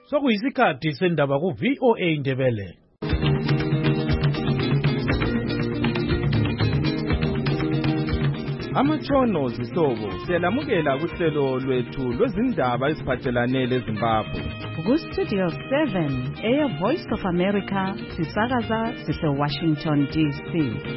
Sokuyisikhathi sendaba ku VOA Ndebele. Amatshono zihlobo siyalamukela kuhlelo lwethu lwezindaba eziphathelane leZimbabwe. Ku-Studio 7 Air Voice of America sisakaza sise-Washington DC.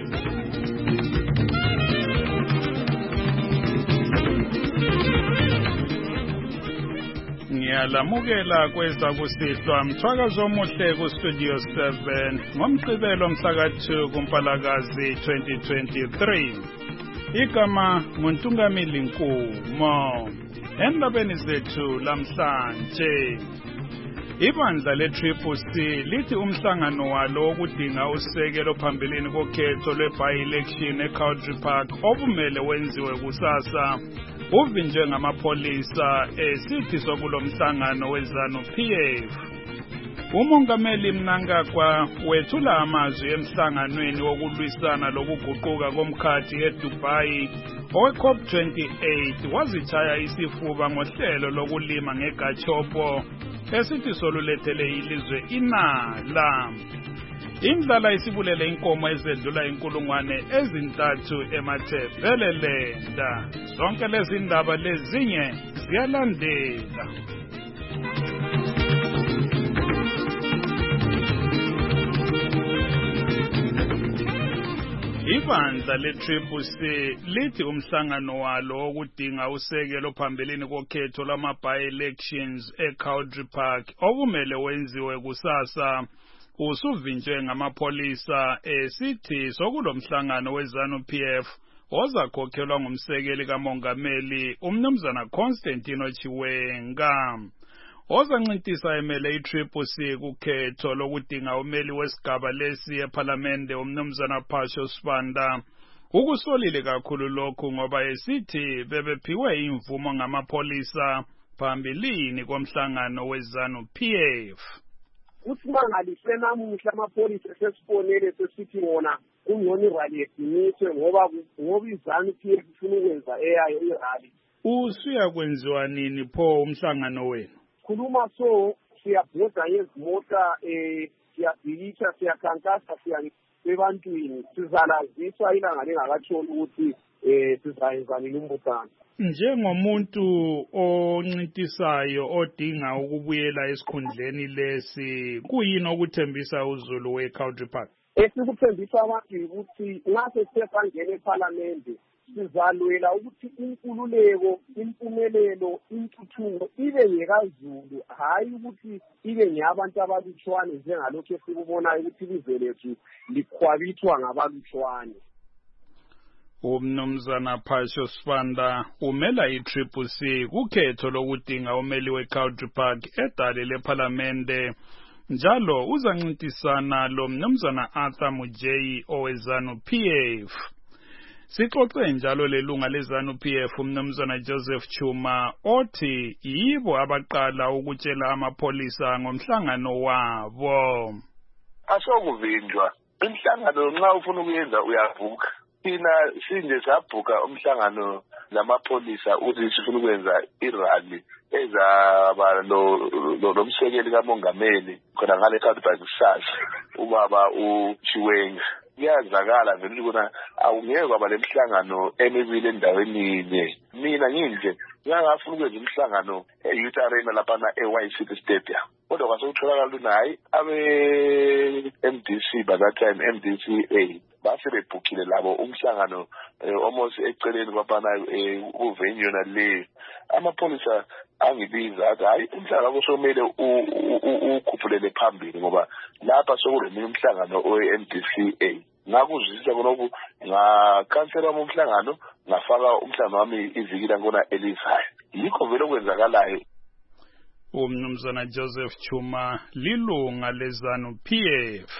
Ngiyalamukela kwezakusihlwa mthwakazo omuhle ku-Studio 7 ngomgqibelo mhlaka-2 kuMpalakazi 2023. Igama nguNtungamili Nkumo. Endabeni zethu lamhlanje, ibandla le-CCC lithi umhlangano walo wokudinga usekelo phambilini kokhetho lwe-by-election eCountry Park obumele wenziwe kusasa uvinjwe ngamapholisa esithi sokulo mhlangano weZANU-PF. Umongameli Mnangagwa wethula amazwi emhlanganweni wokulwisana lokuguquka komkhathi eDubai owe-COP28 wazitshaya isifuba ngohlelo lokulima ngeGachopo esithi solulethele ilizwe inala. Indlala isibulele inkomo ezedlula 3,000 eMathebelelenda. Zonke lezi ndaba lezinye ziyalandela. Ibandla le-CCC lithi umhlangano walo wokudinga usekelo phambilini kokhetho lwama-by-elections eCountry Park obumele wenziwe kusasa usuvinjwe ngamapholisa esithi sokulo mhlangano weZANU-PF ozakhokhelwa ngumsekeli kamongameli umnumzana Constantino Chiwenga. Ozancintisa emele i-CCC kukhetho lokudinga umeli wesigaba lesi ePhalamende umnumzana Phasho Sibanda ukusolile kakhulu lokhu ngoba esithi bebephiwe imvumo ngamapholisa phambilini komhlangano weZANU-PF. Usimangaliswe namuhla amapholisa sesifonele sesithi wona kungcono irali yediniswe ngoba iZANU-PF ifuna ukwenza eyayo irali. Usuyakwenziwa nini pho umhlangano wenu? Khuluma so siyabhoda ngezimota siyabhikisha siyakhankasa ebantwini sizalaziswa ilanga lingakatshoni ukuthi sizayenza nini umbuthano. Njengomuntu oncintisayo odinga ukubuyela esikhundleni lesi kuyini okuthembisa uZulu weCountry Park? Esikuthembisa abantu ukuthi nxa sesifangene ePhalamende sizalwela ukuthi inkululeko, impumelelo, intuthuko ibe ngekaZulu, hayi ukuthi ibe ngeyabantu abalutshwane njengalokho esikubonayo ukuthi ilizwe lethu likhwabithwa ngabalutshwane. Umnumzana Phasho Sibanda umela i-CCC kukhetho lokudinga umeli weCountry Park edale lePhalamende. Njalo uzancintisana lo mnumzana Arthur Mujeyi oweZANU-PF. Sixoxe njalo lelunga leZANU-PF umnumzana Joseph Chuma othi yibo abaqala ukutshela amapholisa ngomhlangano wabo. Asokuvinjwa umhlangano nxa ufuna ukuyenza uyavuka. Thina sinje sabhuka umhlangano lamapholisa uthi sifuna ukwenza irally ezaba nomsekeli kamongameli khona ngale eCountry Park kusasa ubaba uChiwenga. Kuyazakala vele ukuthi awungeke kwaba lemhlangano emibili endaweni yinye. Mina nginje ngingafuna ukwenza umhlangano eYouth Arena lapha eYCT Stadium. Kodwa kwasokutholakala unayi abe-MDC by that time MDCA basebebhukile labo umhlangano almost eceleni kwabana uvenue yona le. Amapholisa angibiza athi hayi umhlangano kusomele ukhuphulele phambili ngoba lapha sokuleminye umhlangano owe-MDCA. Ngakuzwisisa khonokho ngakhansela umhlangano ngafaka umhlangano wami iviki langona elizayo. Yikho vele okwenzakalayo. Umnumzana Joseph Chuma lilunga leZANU-PF.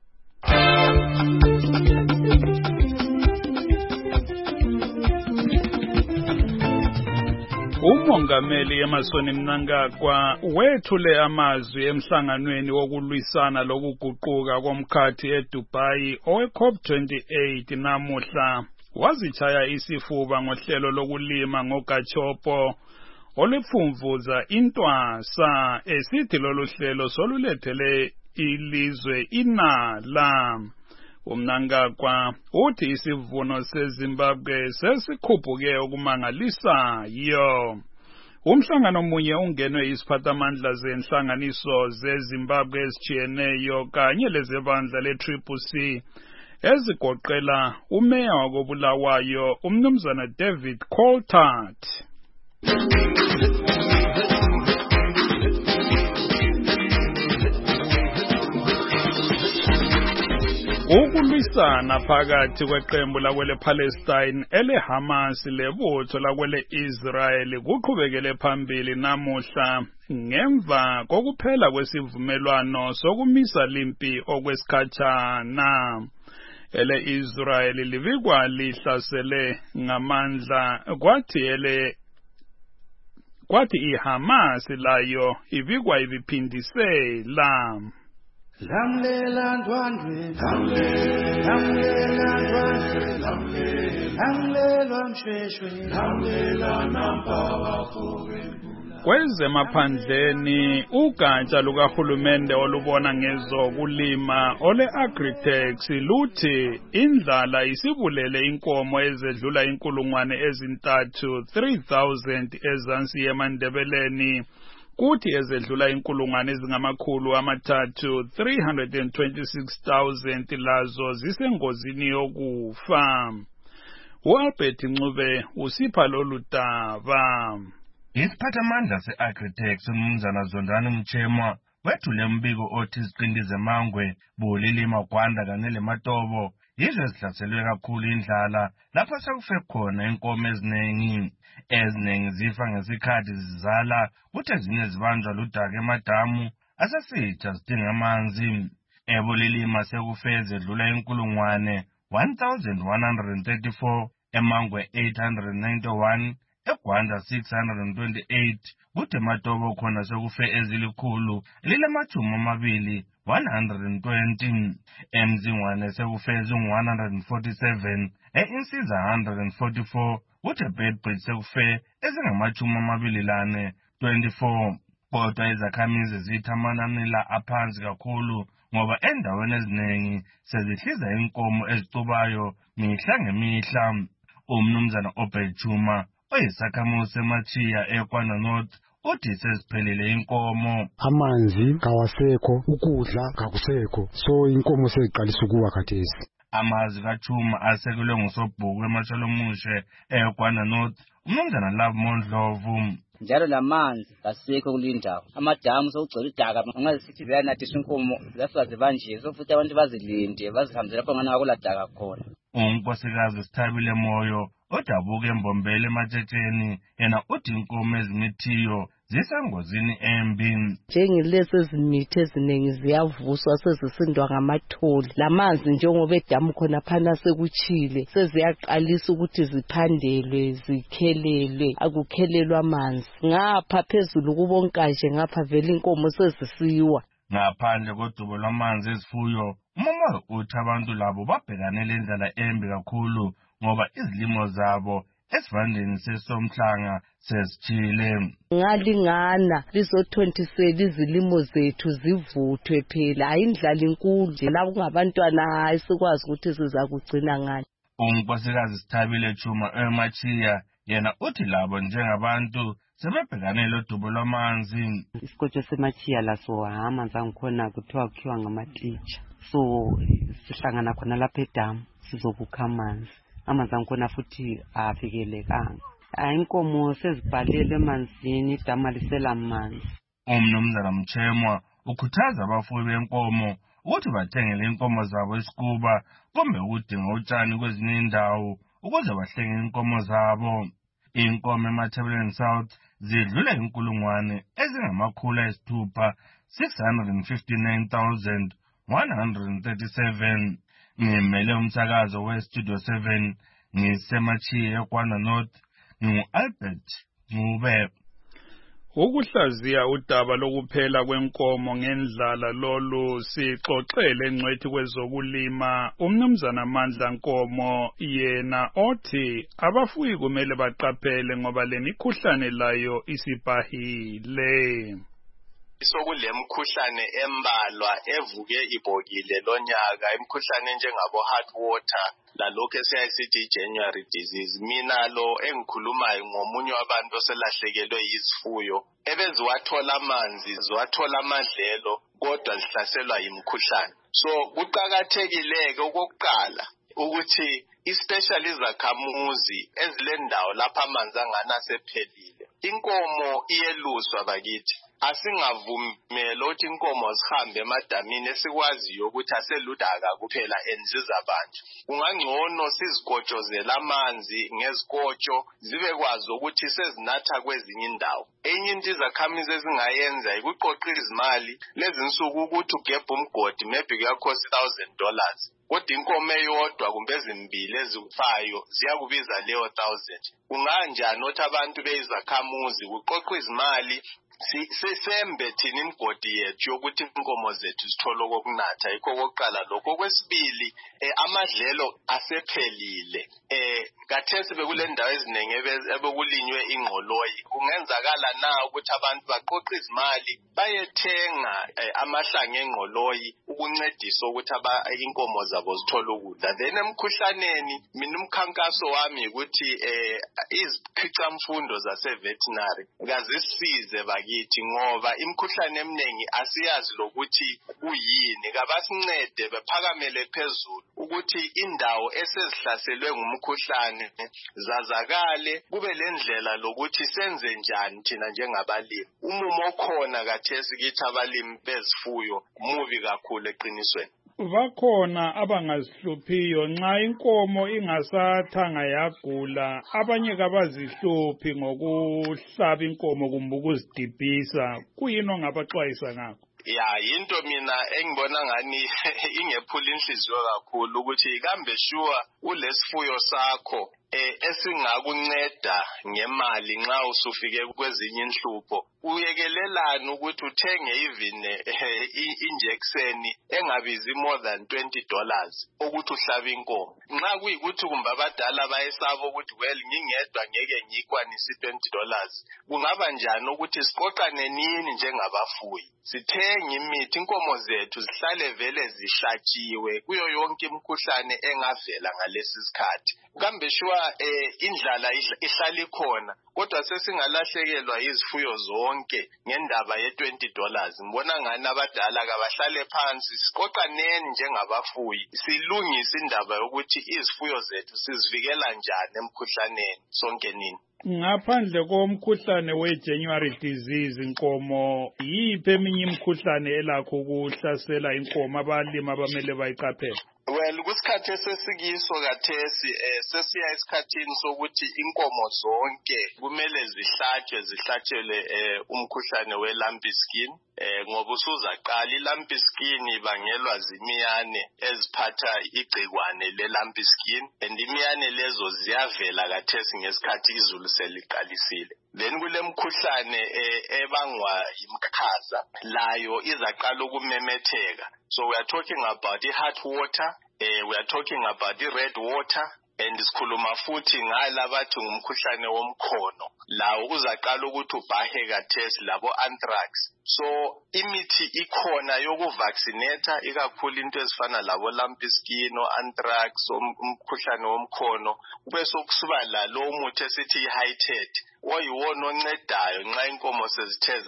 Umongameli Emmerson Mnangagwa wethule amazwi emhlanganweni wokulwisana lokuguquka komkhathi eDubai owe-COP28 namuhla. Wazitshaya isifuba ngohlelo lokulima ngoGachopo olupfumvuza intwasa esithi lolu hlelo solulethele ilizwe inala. UMnangagwa uthi isivuno seZimbabwe sesikhuphuke okumangalisayo. Umhlangano munye ungenwe isiphathamandla zenhlanganiso zeZimbabwe ezijiyeneyo kanye lezebandla le-CCC ezigoqela umeya wakobulawayo umnumzana David Coltart. Ukulwisana phakathi kweqembu lakwele Palestine eleHamas lebutho lakwele Israel kuqhubekele phambili namuhla ngemva kokuphela kwesivumelwano sokumisa limpi okwesikhatshana. Ele Israel livikwa lihlasele ngamandla kwathi iHamas layo ivikwa ibiphindisela. Lamlela ndwandwe, lamlela ndwandwe, lamlela mshweshwe, lamlela nampawa fuwe. Kwezemaphandleni ugatsha lukahulumende olubona ngezokulima ole-Agritex luthi indlala isibulele inkomo ezedlula 3,000 ezansi yeMandebeleni. Kuthi ezedlula 326,000 lazo zisengozini yokufa. U-Albert Ncube usipha lolu daba. Isiphathamandla se-Agritex umnumzana Zondani Mchemwa wethule umbiko othi iziqinti zemangwe, Bulilima, Gwanda kanye leMatobo yizo ezihlaselwe kakhulu indlala lapho sekufe khona inkomo eziningi zifa ngesikhathi zizala kuthi ezinye zibanjwa ludaka emadamu asesitsha zidinga amanzi. eBulilima sekufe ezedlula 1,134, emangwe 891, eGwanda 628, kuthi eMatobo khona sekufe ezilikhulu elilamatshumi 120, eMzingwane sekufe 147, e-Insiza 144, kuthi eBedbridge sekufe ezingamashumi 24. Kodwa izakhamizi zithi amanani la aphansi kakhulu ngoba endaweni eziningi sezihliza inkomo ezixubayo mihla ngemihla. Umnumzana Obechuma oyisakhamuzi seMachiya eKwana North uthi seziphelile inkomo. Amanzi kawasekho, ukudla kakusekho, so inkomo seziqalisa ukuwa khathesi. Amazwi kaChuma asekelwe ngusobhuku eMashalomushe eKwana North umnumzana Love Mondlovu. Njalo lamanzi kasekho kulindawo, amadamu sokugcwele idaka, ungazisithi bayanathisa inkomo zafika zibanjwe, so futhi abantu bazilinde bazihambele lapho ngana akuladaka khona. Unkosikazi Sithabile Moyo odabuka embombele ematshitsheni yena uthi inkomo ezimithiyo zisengozini embi. Njengileso ezimithe eziningi ziyavuswa sezisindwa ngamatholi, lamanzi njengoba edamu khona phana sekuchile seziyaqalisa ukuthi ziphandelwe zikhelelwe, akukhelelwa amanzi ngapha phezulu kubonkaje ngapha vele inkomo sezisiwa. Ngaphandle kodubo lwamanzi ezifuyo, uMama uthi abantu labo babhekane lendlela embi kakhulu ngoba izilimo zabo esivandeni seSomhlanga sesithile. Ngalingana lizothontisela izilimo zethu zivuthwe phela, ayindlala inkulu labo kungabantwana ayisikwazi ukuthi siza kugcina ngani. Unkosikazi Sithabile Chuma eMachiya yena uthi labo njengabantu sebebhekane lodubo lwamanzi. Isikole seMachiya laso amanzi angikhona kuthiwa kukhiwa ngamatlitsha, so sihlangana khona lapha edamu sizokukha amanzi. Amanzi angikhona futhi afikelekanga, inkomo sezibhalele emanzini, idamu lisela amanzi. Umnumzana Mchemwa ukhuthaza abafuyi benkomo ukuthi bathengele inkomo zabo isikuba kumbe ukudinga utshani kwezinye indawo ukuze bahlenge inkomo zabo. Inkomo eMathebeleni South zidlule 659,137. Ngimele umsakazo weStudio 7 ngiseMachiya eKwana North, ngingu-Albert Ncube. Ukuhlaziya udaba lokuphela kwenkomo ngendlala lolu sixoxele engcwethi kwezokulima umnumzana Mandla Nkomo yena othi abafuyi kumele baqaphele ngoba lemikhuhlane layo isibhahile. Sokulemkhuhlane embalwa evuke ibhokile lonyaka imkhuhlane njengabo heart water lalokho esiyasithi January disease. Mina lo engikhulumayo ngomunye wabantu oselahlekelwe izifuyo ebeziwathola amanzi ziwathola amadlelo kodwa zihlaselwa imkhuhlane. So kuqhakathekileke okokuqala ukuthi especially izakhamuzi ezilendawo lapha amanzi angana sephelile inkomo iyeluswa bakithi. Asingavumela ukuthi inkomo zihambe emadamini esikwaziyo ukuthi aseludaka kuphela enzizabantu. Kungangcono sizigotshozela amanzi ngezikotsho zibe kwazi ukuthi sezinatha kwezinye indawo. Enye into izakhamizi ezingayenza ikuqoqa izimali lezi nsuku ukuthi ugebhe umgodi maybe kuyakhosta $1,000. Kodwa inkomo eyodwa kumbe ezimbili ezifayo ziyakubiza leyo 1000. Kunganjani ukuthi abantu beyizakhamuzi kuqoqwa izimali sisembe thina imgodi yethu yokuthi inkomo zethu zithole okunatha yikho kokuqala lokho. Kwesibili amadlelo asephelile kathesi bekule ndawo eziningi ebekulinywe ingqoloyi. Kungenzakala na ukuthi abantu baqoqa izimali bayethenga amahlanga engqoloyi ukuncedisa ukuthi inkomo zabo zithole ukudla. Then emkhuhlaneni mina umkhankaso wami ukuthi izikhicamfundo zase veterinary ngazisize bakithi ngoba imkhuhlane eminingi asiyazi lokuthi kuyini. Kabasincede bephakamele phezulu ukuthi indawo esezihlaselwe ngumkhuhlane zazakale kube lendlela lokuthi senze njani thina njengabalimi. Umumo okhona kathesi kithi abalimi bezifuyo mubi kakhulu eqinisweni. Bakhona abangazihluphiyo nxa inkomo ingasathanga yagula abanye kabazihluphi ngokuhlaba inkomo kumbe ukuzidibhisa. Kuyini ongabaxwayisa ngakho? Ya into mina engibona ngani ingephula inhliziyo kakhulu ukuthi kambe sure ulesifuyo sakho esingakunceda ngemali nxa usufike kwezinye inhlupho. Uyekelelana ukuthi uthenge even injection engabizi more than $20 ukuthi uhlabe inkomo. Nxa kuyikuthi kumbe abadala bayesaba ukuthi well ngingedwa ngeke ngikwanise $20, kungaba njani ukuthi siqoqane nini njengabafuyi sithenge imithi inkomo zethu zihlale vele zihlatshiwe kuyo yonke imkhuhlane engavela ngalesi sikhathi. Kambe sure indlala ihlala ikhona kodwa sesingalahlekelwa izifuyo zonke ngendaba ye$20. Ngibona ngani abadala kabahlale phansi siqoqaneni njengabafuyi silungise indaba yokuthi izifuyo zethu sizivikela njani emkhuhlaneni sonke nini. Ngaphandle komkhuhlane we-January disease inkomo yiphi eminye imkhuhlane elakho ukuhlasela inkomo abalimi abamele bayiqaphele? Well kusikhathi esesikiso kathesi sesiya esikhathini sokuthi inkomo zonke kumele zihlatshelwe umkhuhlane we-lumpy skin ngoba usuzaqala i-lumpy skin ibangelwa zimiyane eziphatha igcikwane le-lumpy skin and imiyane lezo ziyavela kathesi ngesikhathi izulu seliqalisile. Then kulemkhuhlane ebangwa imkhaza layo izaqala ukumemetheka. So we are talking about the heart water, we are talking about the red water, and sikhuluma futhi ngalabathi ngumkhuhlane womkhono lawo uzaqala ukuthi ubhahe kathesi labo anthrax. So imithi ikhona yokuvaccinate ikakhulu into ezifana labo lumpy skin o anthrax umkhuhlane womkhono bese kusuba lo umuthi esithi i-Hytet oyiwona oncedayo nxa inkomo sezithe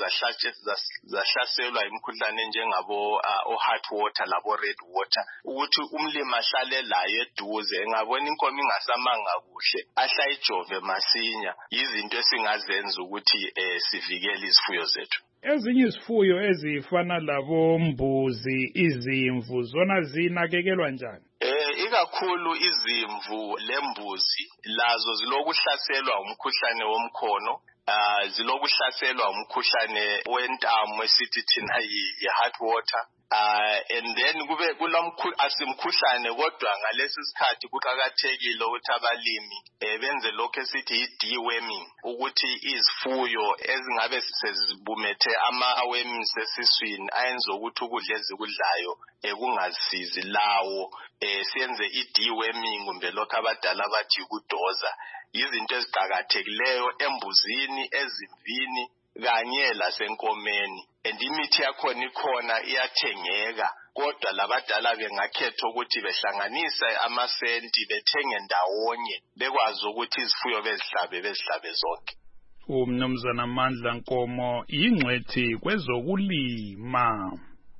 zahlaselwa imkhuhlane njengabo heart water labo red water ukuthi umlimi ahlale layo eduze engabona inkomo ingasamanga kuhle ahlayijove masinya. Izinto esingazenza ukuthi sivikele izifuyo zethu. Ezinye izifuyo ezifana labo mbuzi izimvu zona zinakekelwa njani? Ikakhulu izimvu lembuzi lazo zilokuhlaselwa umkhuhlane womkhono zilokuhlaselwa umkhuhlane wentamo esithi thina yi-heart water and then kube asimkhuhlane kodwa ngalesi sikhathi kuqhakathekile ukuthi abalimi benze lokho esithi i-deworming ukuthi izifuyo ezingabe sezibumethe ama-worms esiswini ayenza ukuthi ukudla ezikudlayo kungasizi lawo siyenze i-deworming kumbe lokho abadala bathi ukudoza izinto eziqhakathekileyo embuzini ezimvini kanye lasenkomeni and imithi yakhona ikhona iyathengeka kodwa labadala bengakhetha ukuthi behlanganise amasenti bethenge ndawonye bekwazi ukuthi izifuyo bezihlabe zonke. Umnumzana Mandla Nkomo ingcwethi kwezokulima.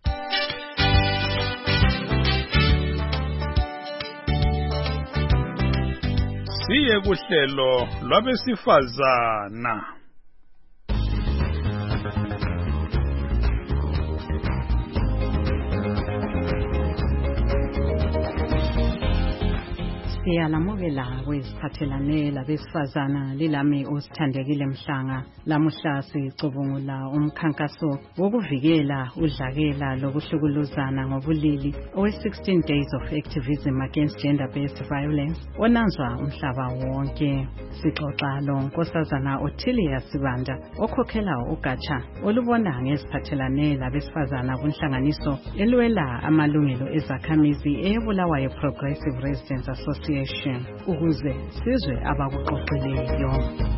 Siye kuhlelo lwabesifazana. Siyalamukela kweziphathelane labesifazana lilami osithandekile Mhlanga. Lamuhla sicubungula umkhankaso wokuvikela udlakela lokuhlukuluzana ngobulili owe-16 days of activism against gender-based violence onanzwa umhlaba wonke. Sixoxa loNkosazana Ottilia Sibanda okhokhela ugatsha olubona ngeziphathelane labesifazana kunhlanganiso elwela amalungelo ezakhamizi eBulawayo Progressive Residents Association ukuze sizwe abakuxoxileyo.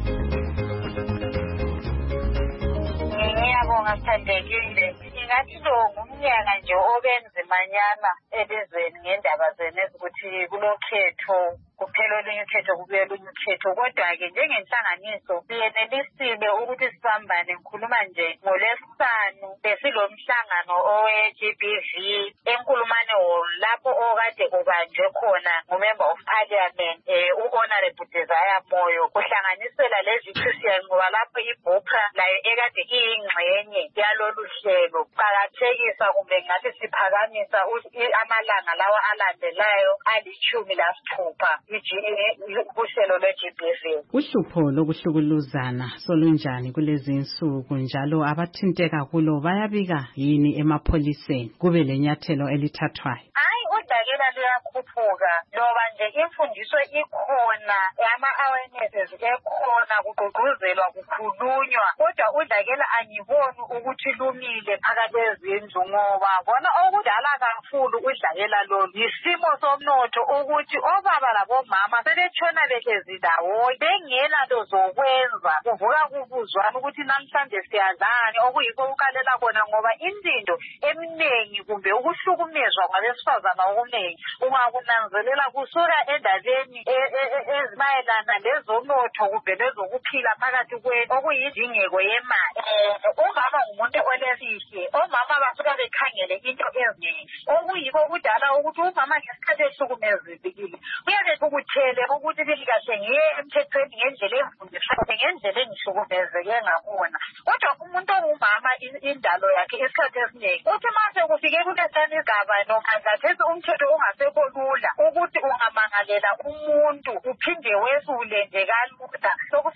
Ngiyabonga Thandekile. Ngathi lo ngumnyaka nje obenzimanyana elizweni ngendaba zenu ukuthi kulokhetho kuphela olunye ukhetho kubuye olunye ukhetho kodwa-ke njengenhlanganiso siyenelisile ukuthi sibambane. Ngikhuluma nje ngoLwesihlanu besilo mhlangano owe-GBV eNkulumane Hall lapho okade kubanjwe khona ngumember of parliament u-Honorable Desire Moyo kuhlanganisela lezi ngoba lapho iBupra layo ekade iyingxenye yalolu hlelo qakathekisa kumbe ngathi siphakamisa amalanga lawa alandelayo ali-16 kuhlelo lwe-GBV. Uhlupho lokuhlukuluzana solunjani kulezi insuku njalo abathinteka kulo bayabika yini emapholiseni kube lenyathelo elithathwayo? Udlakela luyakhuphuka ngoba nje imfundiso ikhona ama-awarenesses ekhona kugqugquzelwa kukhulunywa kodwa udlakela angiboni ukuthi lumile phakathi kwezindlu ngoba bona okudala kakhulu udlakela lolu yisimo somnotho ukuthi obaba labomama sebetshona behlezi ndawonye bengenanto zokwenza kuvuka kubuzwana ukuthi namhlanje siyadlani okuyikho kukalela khona ngoba into eminingi kumbe ukuhlukumezwa ngabesifazana okunengi ungakunanzelela kusuka endabeni ezimayelana lezomnotho kumbe lezokuphila phakathi okuyindingeko yemali. Umama ngumuntu olesihle, omama basuka bekhangele into ezinengi okuyikho kudala ukuthi umama ngesikhathi ehlukumezekile uyabe kukuthele ukuthi kahle ngiye emthethweni ngendlela emfundisayo ngendlela engihlukumezeke ngakhona kodwa umuntu ongumama indalo yakhe isikhathi esiningi uthi mase kufike kulesani igaba nokhangathesi umthetho ungasekho lula ukuthi ungamangalela umuntu uphinde wesule nje kalula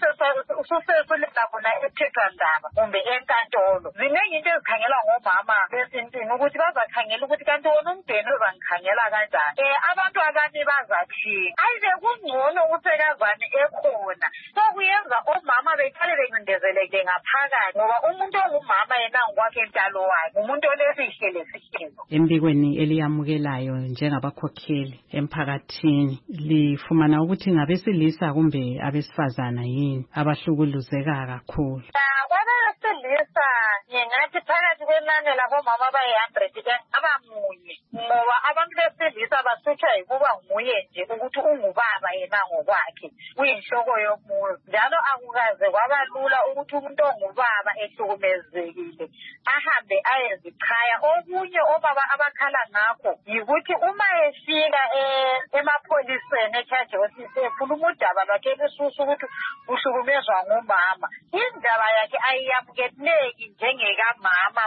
ususesulela khona emthethwandaba kumbe enkantolo. Ziningi into ezikhangelwa ngomama besintwini ukuthi bazakhangela ukuthi kanti wona umndeni uzangikhangela kanjani. Abantu abanye bazathi ayibe kungcono usekazane ekhona sokuyenza omama beqale bencindezeleke ngaphakathi ngoba umuntu ongumama yena ngokwakhe entalo wakhe umuntu olesihle lesihlelo. Embikweni eliyamukelayo njengabakhokheli emphakathini lifumana ukuthi ngabesilisa kumbe abesifazana yini abahlukuluzeka kakhulu? Kwabesilisa ngingathi phakathi kwenani labomama abayi-100 abamunye ngoba abantu besilisa basuthwa yikuba nguye nje ukuthi ungubaba yena ngokwakhe uyinhloko yomuzi njalo akukaze kwaba lula ukuthi umuntu ongubaba ehlukumezekile ahambe ayezichaya. Okunye obaba abakhala ngakho yikuthi uma efika emapholiseni eCharge Office ekhuluma udaba lwakhe elisusu ukuthi uhlukumezwa ngumama indaba yakhe ayiyamukeleki njengekamama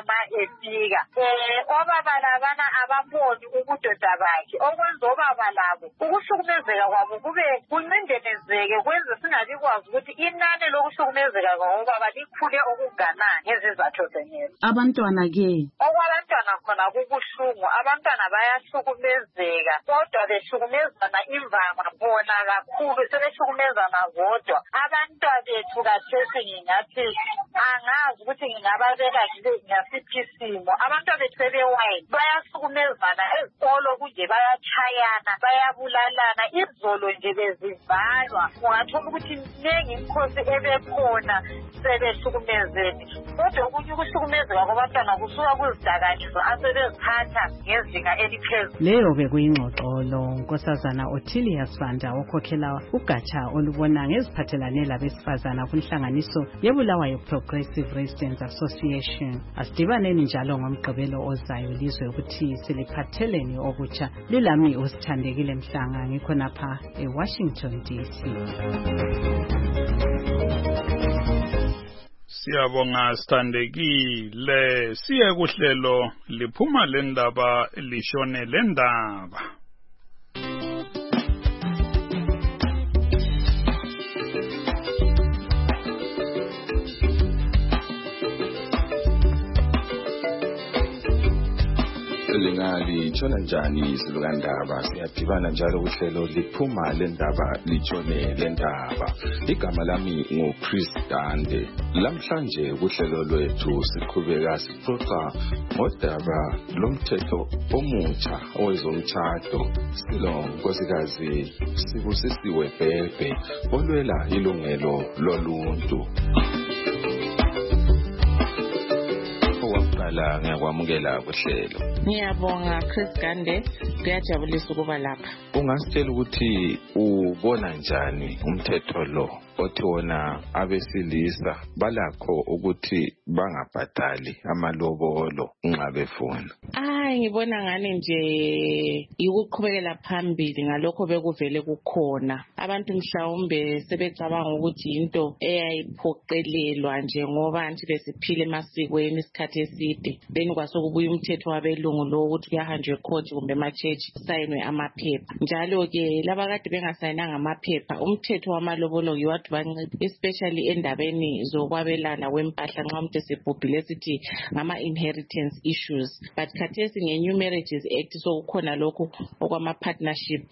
ma efika obaba labana ababoni ubudoda bakhe okwenza obaba labo ukuhlukumezeka kwabo kube kuncindelezeke kwenze singabi kwazi ukuthi inani lokuhlukumezeka kwabobaba likhule okunganani ngezizathu zenyezo. Abantwana ke okwabantwana khona kubuhlungu, abantwana bayahlukumezeka kodwa behlukumezana imvama bona kakhulu sebehlukumezana bodwa. Abantwana bethu kathesi ngingathi angazi ukuthi ngingababeka ngasiphi isimo. Abantwana bethu sebewayini bayahlukumezana ezikolo kunje bayatshayana bayabulalana, izolo nje bezivalwa. Ungathola ukuthi nengi imikhosi ebekhona sebehlukumezeni kodwa okunye ukuhlukumezeka kwabantwana kusuka kuzidakamizwa asebezithatha ngezinga eliphezulu. Leyo bekuyingxoxo lo Nkosazana Ottilia Sibanda okhokhela ugatsha olubona ngeziphathelane labesifazana kunhlanganiso yeBulawayo Progressive Residents Association. Asidibaneni njalo ngomgqibelo ozayo lizwe ukuthi siliphatheleni okutsha. Lilami usithandekile Mhlanga ngikhonapha eWashington DC. Siyabonga sithandekile, siye kuhlelo liphuma lendaba lishone lendaba. Lingali tshona njani silukandaba siyadibana njalo kuhlelo liphuma lendaba litshone lendaba. Igama lami nguChris Dande. Lamhlanje kuhlelo lwethu siqhubeka sixoxa ngodaba lomthetho omutsha owezomtshado. Silo nkosikazi Sibusisiwe Bhebhe olwela ilungelo loluntu. Waqala ngiyakwamukela kuhlelo. Ngiyabonga Chris Gande, kuyajabulisa ukuba lapha. Ungasitshela ukuthi ubona njani umthetho lo othi wona abesilisa balakho ukuthi bangabhadali amalobolo nxa befuna? Ngibona ngani nje ukuqhubekela phambili ngalokho bekuvele kukhona. Abantu mhlawumbe sebecabanga ukuthi into eyayiphoqelelwa nje ngoba nje besiphile emasikweni isikhathi eside. Beni kwasokubuya umthetho wabelungu lo ukuthi kuyahanjwe court kumbe ema-church sayinwe amaphepha. Njalo ke laba kade bengasayinanga amaphepha umthetho wamalobolo yiwathi banciphe, especially endabeni zokwabelana kwempahla nxa umuntu esebhubhile sithi ngama-inheritance issues. But khathesi nge-New Marriages Act sokukhona lokhu okwama-partnership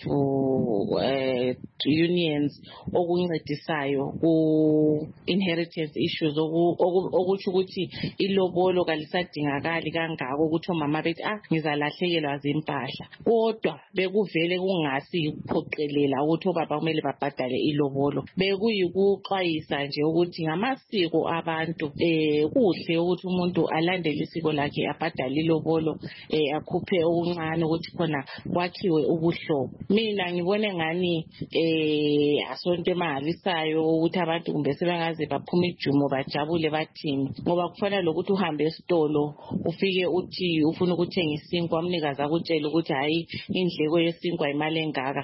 unions okuncedisayo ku-inheritance issues okutsho ukuthi ilobolo kalisadingakali kangako ukuthi omama bethi ngizalahlekelwa zimpahla. Kodwa bekuvele kungasi ukuphoqelela ukuthi obaba kumele babhadale ilobolo. Bekuyikuxwayisa nje ukuthi ngamasiko abantu kuhle ukuthi umuntu alandele isiko lakhe abhadale ilobolo akhuphe okuncane ukuthi khona kwakhiwe ubuhlobo. Mina ngibone ngani asonto emangalisayo ukuthi abantu kumbe sebengaze baphuma ijumo bajabule bathini, ngoba kufanele lokuthi uhambe esitolo ufike uthi ufuna ukuthenga isinkwa umnikazi akutshela ukuthi hayi indleko yesinkwa imali engaka,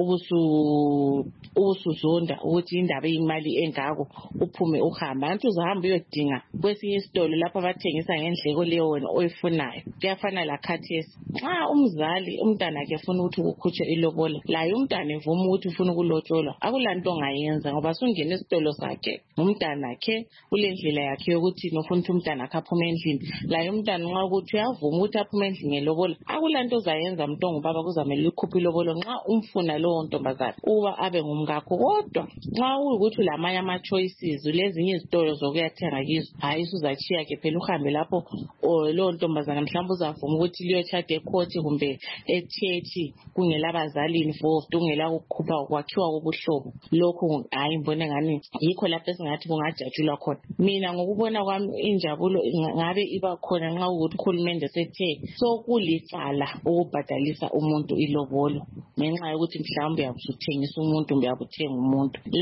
ubusuzonda ukuthi indaba eyimali engako uphume uhambe. Antu uzohamba uyodinga kwesinye isitolo lapho abathengisa ngendleko leyo wena oyifunayo. Kuyafana la khathesi nxa umzali umntana akhe ufuna ukuthi ukukhutshe ilobola, laye umntana evuma ukuthi ufuna ukulotsholwa, akulanto ongayenza ngoba sungena esitolo sakhe umntana akhe kule ndlela yakhe yokuthi nofuna ukuthi umntana akhe aphume endlini. Laye umntana nxa ukuthi uyavuma ukuthi aphume endlini ngelobola, akulanto ozayenza mntongo baba kuzamele likhuphe ilobolo nxa umfuna lowo ntombazana uba abe ngumkakho. Kodwa nxa uyukuthi lamanye ama-choices ulezinye izitolo zokuyathenga kizo, hayi uzachiya ke phela uhambe lapho lowo ntombazana mhlawumbe uzavuma ukuthi liyotshada ekhoti kumbe echechi kungelabazali involved, kungela ukukhupha ukwakhiwa kobuhlobo. Lokhu hayi ngibone ngani yikho lapho esingathi kungajatshulwa khona. Mina ngokubona kwami injabulo ngabe iba khona nxa ukuthi uhulumende sethe sokulicala ukubhadalisa umuntu ilobolo ngenxa yokuthi mhlawumbe uyabuthengisa umuntu kumbe uyabuthenga umuntu. Lapho yikho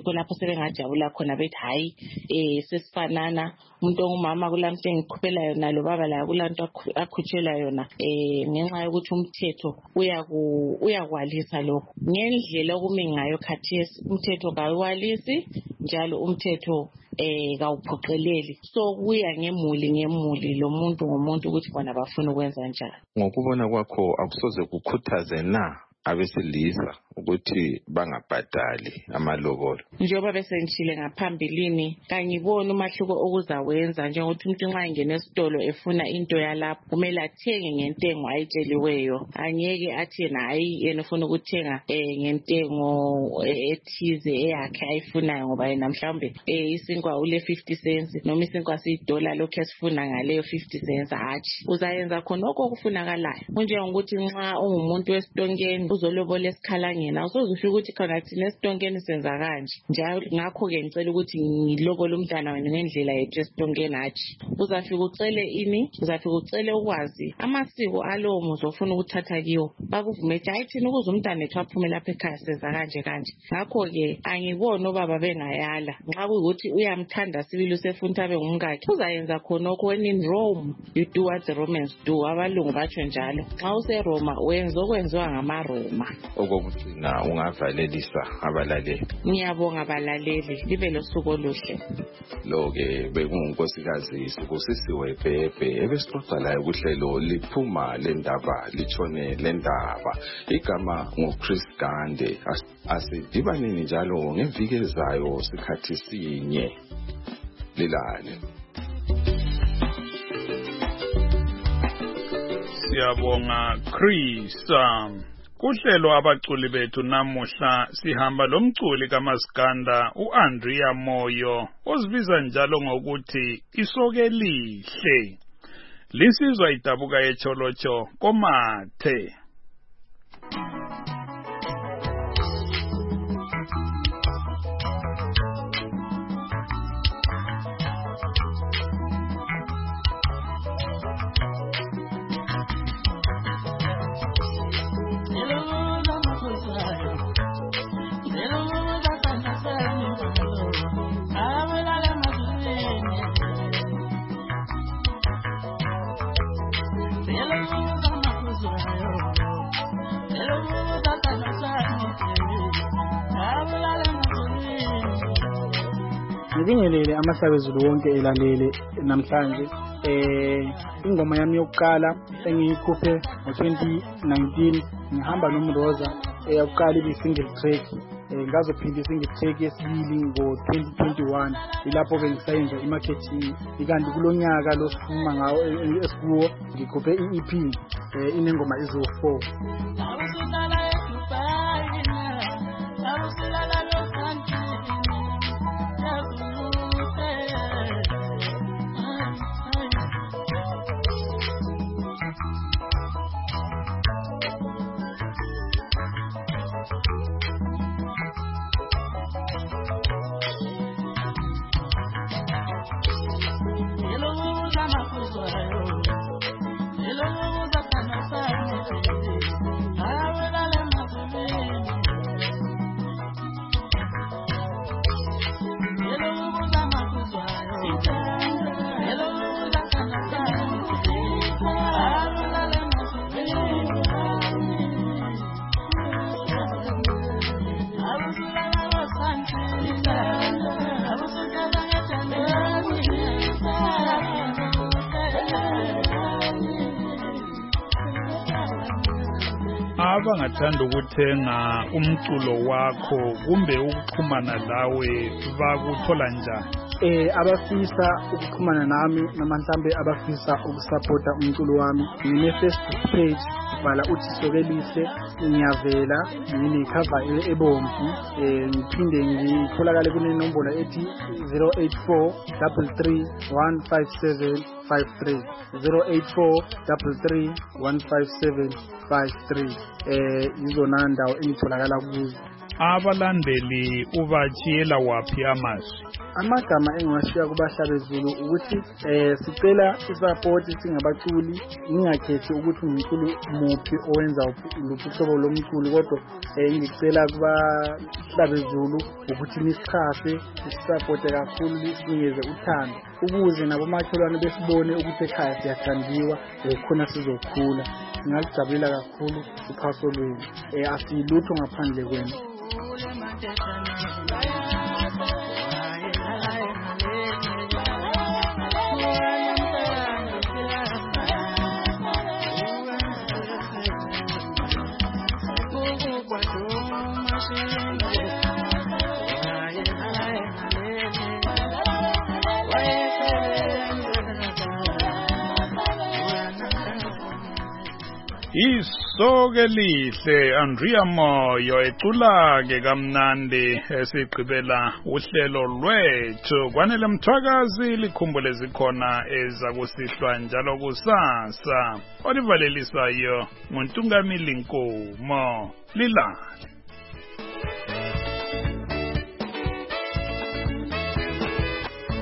yikho lapho sebengajabula khona bethi hayi sesifanana umuntu ongumama kulanto engiqhubela yona lo baba la kulanto akhutshela yona ngenxa yokuthi umthetho uyakwalisa lokho ngendlela okumi ngayo khathesi umthetho kawukwalisi njalo umthetho kawuphoqeleli so kuya ngemuli lo muntu ngomuntu ukuthi bona bafuna ukwenza njani. Ngokubona kwakho akusoze kukhuthaze na abesilisa ukuthi bangabhadali amalobolo? Njengoba besengishile ngaphambilini kangiboni umahluko okuzawenza njengokuthi umuntu nxa engena esitolo efuna into yalapho kumele athenge ngentengo ayitsheliweyo, angeke athi yena hayi yena ufuna ukuthenga ngentengo ethize eyakhe ayifunayo ngoba yena mhlawumbe isinkwa ule 50 cents noma isinkwa $1 lokho esifuna ngaleyo 50 cents hatshi uzayenza khonoko okufunakalayo. Kunjengokuthi nxa ungumuntu wesitonkeni uzolobola esikhalangeni awusoze usho ukuthi khona thina esitonkeni senza kanje njalo ngakho-ke ngicela ukuthi ngilobole umntana wena ngendlela yethu esitonkeni hatshi uzafika ucele ini uzafika ucele ukwazi amasiko alowo muzi ofuna ukuthatha kiwo bakuvume ethi hayi thina ukuze umntana ethu aphume lapha ekhaya senza kanje kanje. Ngakho-ke angiboni obaba bengayala nxa kuyukuthi uyamthanda sibili usefuna ukuthi abe ngumkakhe uzayenza khonokho. When in Rome you do what the Romans do, abalungu batsho njalo. Nxa useRoma wenza okwenziwa ngamaRoma. Okokugcina ungavalelisa abalaleli. Ngiyabonga abalaleli, libe losuku oluhle. Lo-ke bekungunkosikazi Sibusisiwe Bhebhe ebesixoxa layo kuhlelo liphuma lendaba litshone lendaba. Igama nguChris Gande. Asidibaneni njalo ngeviki ezayo sikhathi sinye. Lilale. Siyabonga Chris. Kuhlelo abaculi bethu namuhla sihamba lomculi kaMaskanda uAndrea Moyo ozibiza njalo ngokuthi Isokelihle. Linsizwa idabuka eCholocho komathe. Ngibingelele amasabezulu wonke elalele namhlanje. Ingoma yami yokuqala engiyikhuphe ngo-2019 ngihamba noMroza eyokuqala ibi-single track. Ngazophinda i-single track yesibili ngo-2021 ilapho ke ngisayenza i-marketing. Ikanti kulonyaka lo sikhuluma ngawo esikuwo ngikhuphe i-EP inengoma eziwu-4. Abangathanda ukuthenga umculo wakho kumbe ukuxhumana lawe bakuthola njani? Abafisa ukuxhumana nami noma mhlambe abafisa ukusupporta umculo wami ngine-Facebook page bhala uthi Isokelihle ngiyavela ngine-cover ebomvu. Ngiphinde ngitholakale kunenombolo ethi 084 33 157 53 084 33 157 53. Izona ndawo engitholakala kuzo. abalandeli ubachiyela waphi amazwi? Amagama engiwashiya kubahlabezulu ukuthi sicela isupport singabaculi, ngingakhethi ukuthi umculi muphi owenza luphi uhlobo lomculi, kodwa ngicela kubahlabezulu ukuthi nisichaze, support kakhulu, sinikeze uthando ukuze nabomakhelwane besibone ukuthi ekhaya siyathandiwa, khona sizokhula. Singakujabulela kakhulu uphaso lwenu, asilutho ngaphandle kwenu. Isoke lihle Andrea Moyo ecula ke kamnandi esigqibela uhlelo lwethu. Kwanele Mthwakazi likhumbule zikhona ezakusihlwa njalo kusasa. Olivalelisayo nguNtungamili Nkomo. Lilale.